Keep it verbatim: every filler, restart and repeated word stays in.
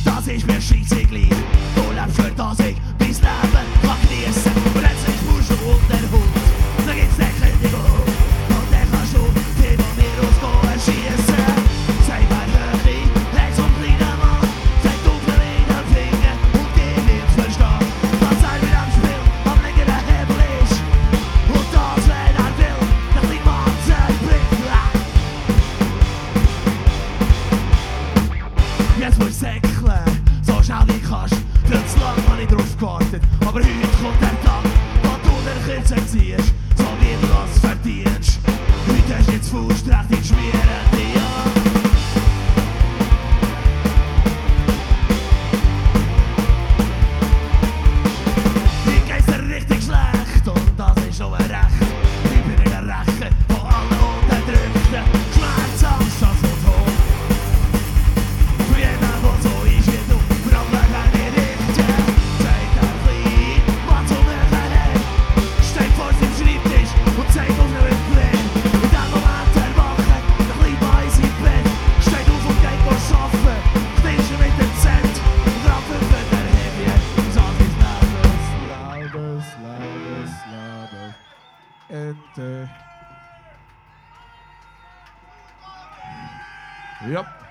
Das ist mir scheissegal. Du lebst für das ich dein Leben kann geniessen. Plötzlich musst du unter den Hut, dann gibt's den Kündigung. Und dann kannst du die von mir aus erschiessen. Sei mein Höchli, Herz und kleiner Mann. Sei du für den Finger und geh mir zu verstehen. Was ein mit am Spiel am längeren Hebel ist. Und das, wenn er will, dass die Mann zerbricht. Jetzt musst du säckeln, so schnell wie kannst. Viel zu lang hab ich drauf gewartet. Aber heute kommt der Tag, wo du den Kürzer ziehst, so wie du das verdienst. Heute hast du jetzt Faust recht in schmieren dir. Mir geht's dir richtig schlecht und das ist schon ein Recht. Ich bin in der Räche von allen Unterdrückten. Schmerz, Angst, Hass und Hohn. Für jeden, der so ist wie du, braucht man keine Richter. Zeig dir klein, was um mich her. Steig vor seinem Schreibtisch und zeig auf ihn mit Blick. In dem Moment erwachen, der kleine Mann in seinem Bett. Steig auf und geht arbeiten, knickst du mit dem Zent. Und rappen für den Heavy, sonst ist lautes, lautes, lautes, lautes. Ente. Ja.